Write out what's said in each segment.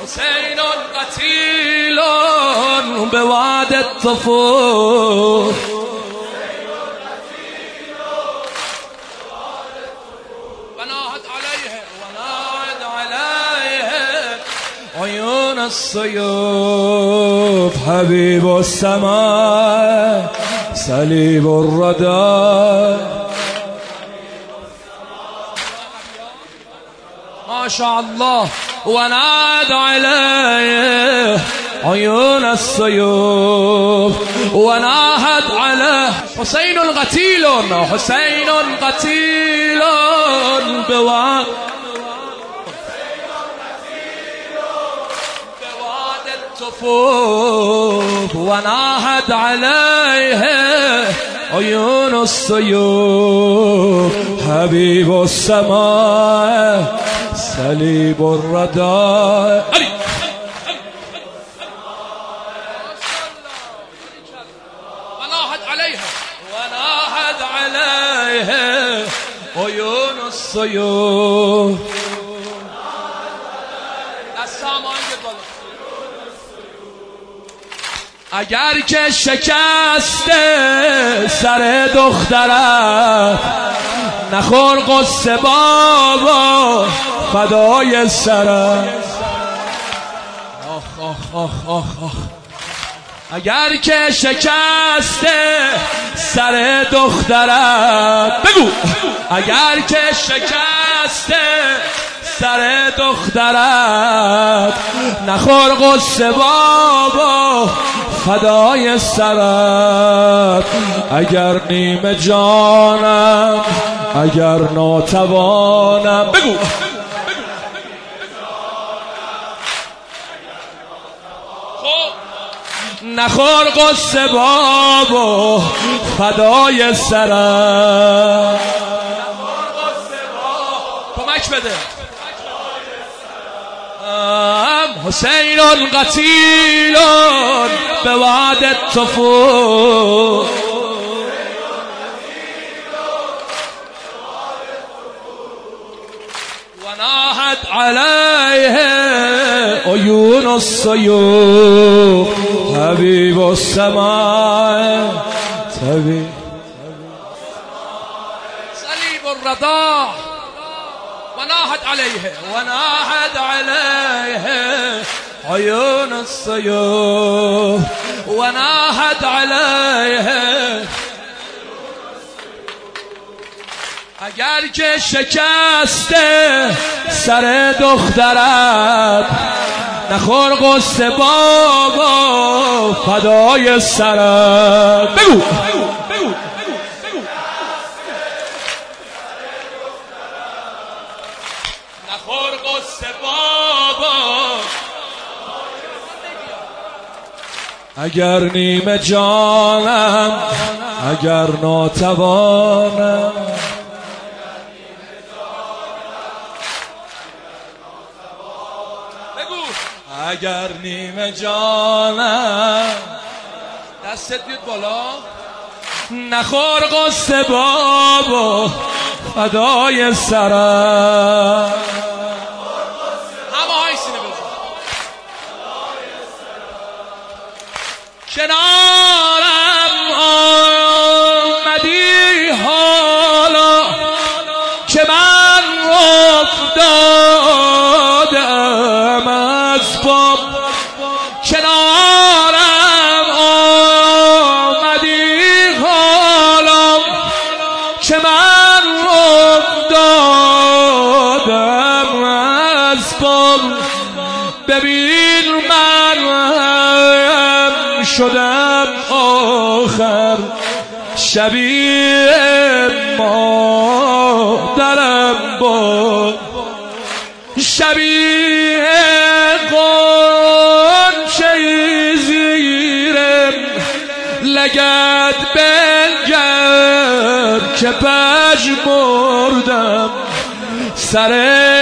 حسین قتیل به وعد الطفول وناهت عليه عيون السيوف حبيب السماء صليب الردى ما شاء الله وناد عليه عيون السيوف وناهد عليه حسين قتيل حسين قتيل بواد الطفوف وناهد عليه عيون السيوف حبيب السماء صليب الردى وناهد عليه عيون السيوف اگر که شکسته سر دخترت نخور قصه بابا فدای سرت اگر که شکسته سر دخترت بگو اگر که شکسته سر دخترت نخور قصه بابا فدای سرت اگر نیمه جانم اگر ناتوانم بگو نخور قصه بابا فدای سرت کمک بده حسین قتیل به وعد الطفول وناهد عليه عيون السيوف حبيب السماء صليب الرضا وناهد عليه عيون السيوف وناهد عليه اگر که شکسته سر دخترت نخور قصه بابا فدای سرت بگو نخور قصه بابا اگر نیمه جانم اگر ناتوانم بگو اگر نیمه جانم دستت بیاد بالا نخور قصه بابا فدای سرت کنارم آمدی حالا که من افتادم از پا کنارم آمدی حالا که من افتادم از پا ببین من شدم آخر شبیه مادرم با شبیه غنچه زیر لگد بنگر که پژمردم سر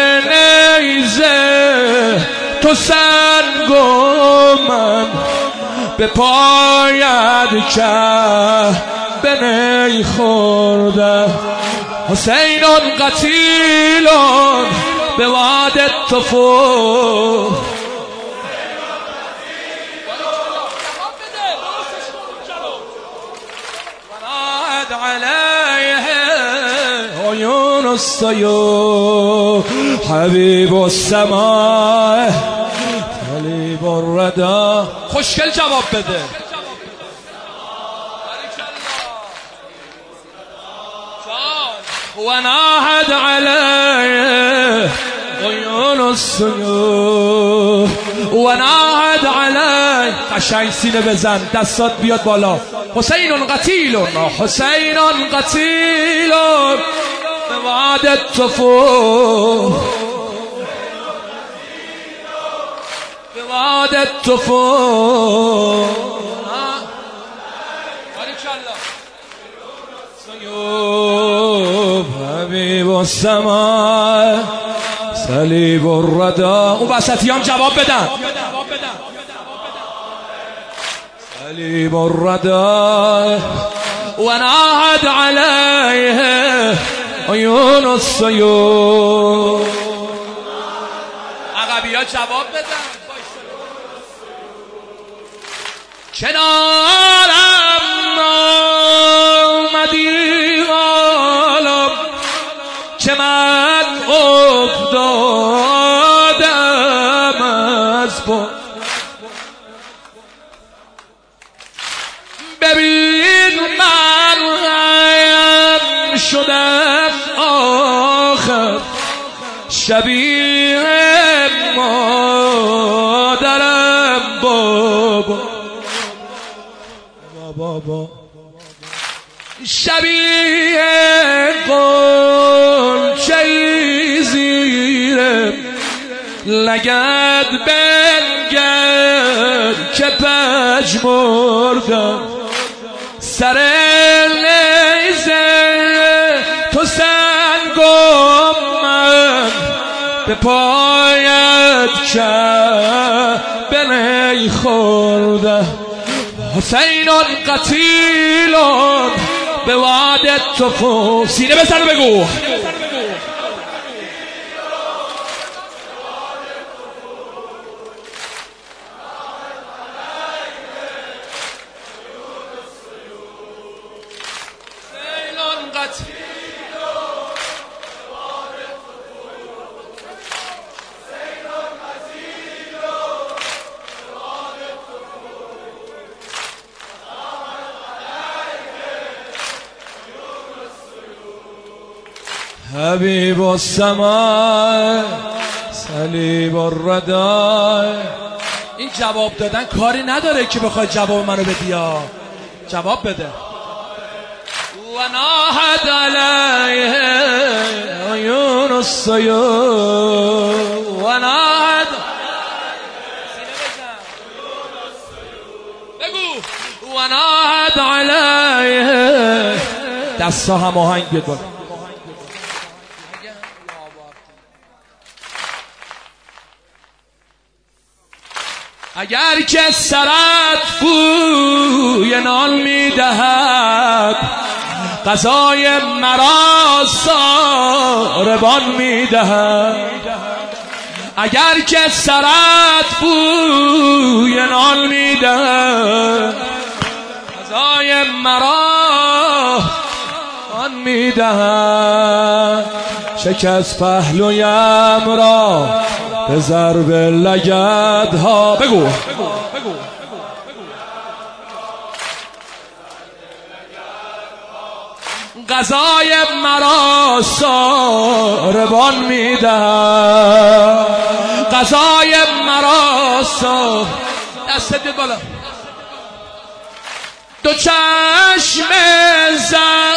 نیزه تو سنگ و من به پاید که به نی خورده حسین قتیل به وعد الطفول السیوف حبیب السماء طلیب الردى. خوشگل جواب بده. و ناهد علیه عیون السیوف و ناهد علیه. قشنگ سینه بزن، دستات بیاد بالا. حسین قتیل، حسین قتیل به وعد الطفوف، به وعد الطفوف. سیوف حبیب السماء صلیب الردى. اون وسطیان جواب بدن. صلیب الردى و ناهد علیه عیون السیوف. عقبی ها جواب بدن. کنارم آمدی عالم که من افتادم از پا. ببین من شدم آخر شبیه مادرم بابا، بابا شبیه غنچه‌ای زیر لگد بنگر که پژمردم. سر نیزه تو سنگم من به پایت به نی خورده. حسین قتیل به وعد الطفوف. سینه بزن بگو. حبیب السماء صلیب الردى. این جواب دادن کاری نداره که بخوای جواب منو بدی. جواب بده. و ناهد علیه عیون السیوف و ناهد. بگو. و ناهد علیه. دستا هم آهنگ بیاد بالا. اگر که سرت بوی نان میدهد غذای مرا ساربان میدهد. اگر که سرت بوی نان میدهد غذای مرا آن میدهد. شکست پهلویم را به ضرب لگدها. بگو. غذای مرا ساربان میدهد. غذای مرا دست بالا. دو چشم زن